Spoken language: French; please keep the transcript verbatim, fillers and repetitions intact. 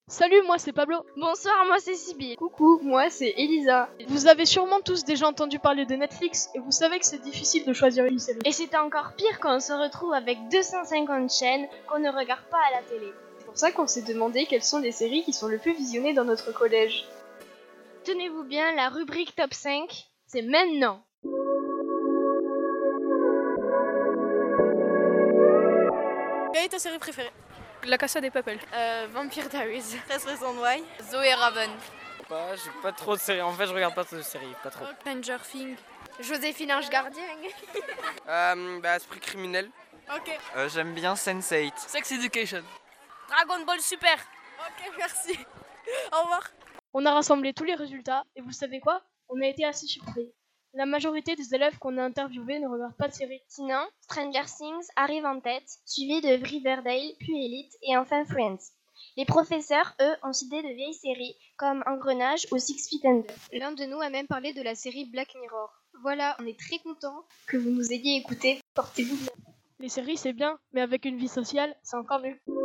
Salut, moi c'est Pablo. Bonsoir, moi c'est Sybille. Coucou, moi c'est Elisa. Vous avez sûrement tous déjà entendu parler de Netflix et vous savez que c'est difficile de choisir une série. Et c'est encore pire quand on se retrouve avec deux cent cinquante chaînes qu'on ne regarde pas à la télé. C'est pour ça qu'on s'est demandé quelles sont les séries qui sont le plus visionnées dans notre collège. Tenez-vous bien, la rubrique top cinq, c'est maintenant. Quelle est ta série préférée? La Casa des Papel. Euh, Vampire Diaries. treize Reasons Why. Zoé Raven. Pas, j'ai pas trop de séries. En fait, je regarde pas de séries, pas trop. Stranger Things. Joséphine Ange Gardien. Euh, bah, Esprit criminel. Ok. Euh, j'aime bien sense eight. Sex Education. Dragon Ball Super. Ok, merci. Au revoir. On a rassemblé tous les résultats et vous savez quoi? On a été assez surpris. La majorité des élèves qu'on a interviewés ne regardent pas de séries. Sinon, Stranger Things arrive en tête, suivi de Riverdale, puis Elite et enfin Friends. Les professeurs, eux, ont cité de vieilles séries comme Engrenage ou Six Feet Under. L'un de nous a même parlé de la série Black Mirror. Voilà, on est très contents que vous nous ayez écoutés. Portez-vous bien. Les séries c'est bien, mais avec une vie sociale, c'est encore mieux.